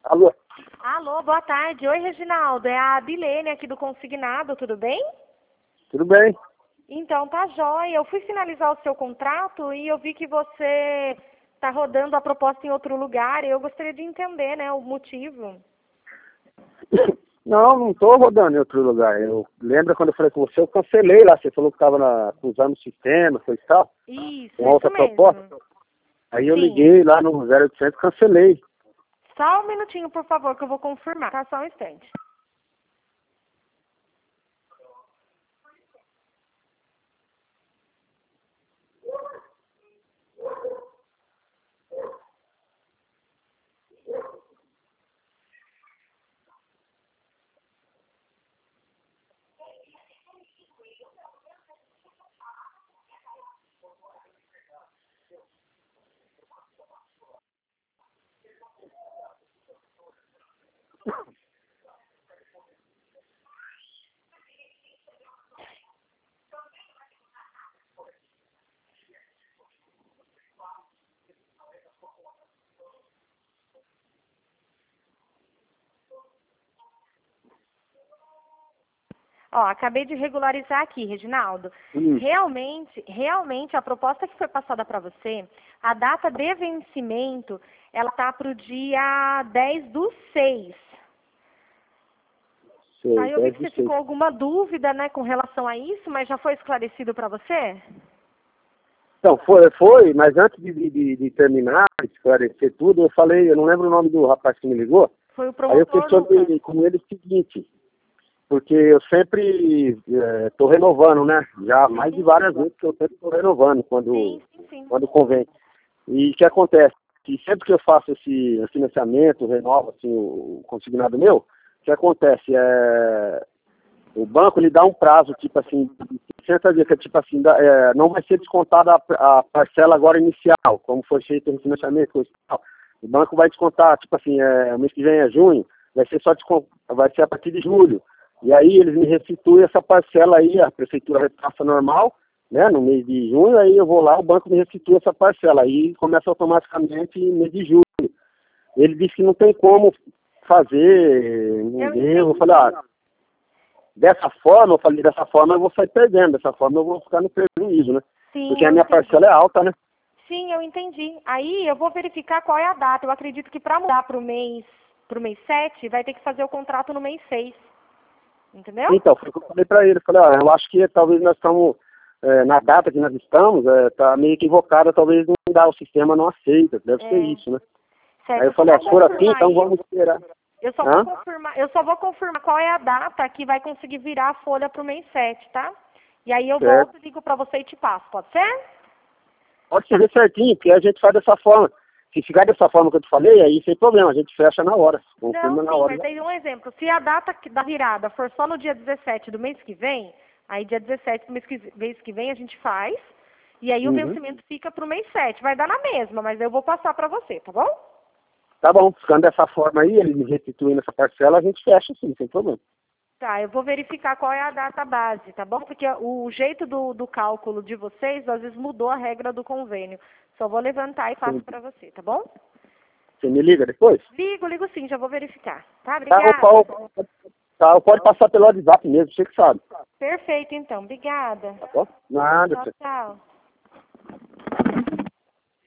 Alô? Alô, boa tarde. Oi, Reginaldo. É a Bilene aqui do Consignado, tudo bem? Tudo bem? Então, tá jóia. Eu fui finalizar o seu contrato e eu vi que você tá rodando a proposta em outro lugar e eu gostaria de entender, né, o motivo. Não estou rodando em outro lugar. Eu lembro quando eu falei com você, eu cancelei lá. Você falou que estava usando o sistema, foi tal. Uma outra Isso proposta. mesmo. Aí eu Sim. liguei lá no 0800 e cancelei. Só um minutinho, por favor, que eu vou confirmar. Tá, só um instante. Ó, acabei de regularizar aqui, Reginaldo. Realmente, a proposta que foi passada para você, a data de vencimento, ela tá para o dia 10/6. Sei, Aí eu vi que você 10/6. ficou alguma dúvida, né, com relação a isso, mas já foi esclarecido para você? Então, mas antes de terminar, de esclarecer tudo, eu falei, eu não lembro o nome do rapaz que me ligou. Foi o Aí eu promotor Lucas. questionei com ele o seguinte, porque eu sempre estou renovando, né? Já mais de várias vezes que eu sempre estou renovando Sim. quando convém. E o que acontece? Que sempre que eu faço esse financiamento, renovo assim, o consignado meu, o que acontece? O banco lhe dá um prazo, tipo assim, de 60 dias, que é tipo assim, não vai ser descontada a parcela agora inicial, como foi feito o financiamento, coisa e tal. O banco vai descontar, tipo assim, o mês que vem é junho, vai ser a partir de julho. E aí eles me restituem essa parcela aí, a prefeitura repassa normal, né, no mês de junho, aí eu vou lá, o banco me restitui essa parcela, aí começa automaticamente no mês de julho. Ele disse que não tem como fazer ninguém, eu falei, dessa forma eu vou sair perdendo, dessa forma eu vou ficar no prejuízo, né? Sim, Porque a eu minha entendi. parcela é alta, né? Sim, eu entendi. Aí eu vou verificar qual é a data. Eu acredito que para mudar para o mês 7, vai ter que fazer o contrato no mês 6. Entendeu? Então, foi o que eu falei pra ele, eu falei, eu acho que talvez nós estamos, na data que nós estamos, tá meio equivocada, talvez não dá, o sistema não aceita, deve ser isso, né? Certo. Aí eu falei, se for assim, então vamos esperar. Eu só vou confirmar qual é a data que vai conseguir virar a folha para o mês 7, tá? E aí eu Certo. volto, ligo para você e te passo, pode ser? Pode ser certinho, porque a gente faz dessa forma. Se ficar dessa forma que eu te falei, aí sem problema, a gente fecha na hora, confirma Não, na sim, hora. mas aí um exemplo. Se a data da virada for só no dia 17 do mês que vem, aí dia 17 do mês que vem a gente faz, e aí o vencimento fica para o mês 7. Vai dar na mesma, mas eu vou passar para você, tá bom? Tá bom, ficando dessa forma aí, ele me restituindo essa parcela, a gente fecha sim, sem problema. Tá, eu vou verificar qual é a data base, tá bom? Porque o jeito do cálculo de vocês, às vezes mudou a regra do convênio. Só vou levantar e passo para você, tá bom? Você me liga depois? Ligo sim, já vou verificar. Tá, Tá, obrigada. pode passar pelo WhatsApp mesmo, você que sabe. Perfeito, então. Obrigada. Tá bom? Nada, Tchau.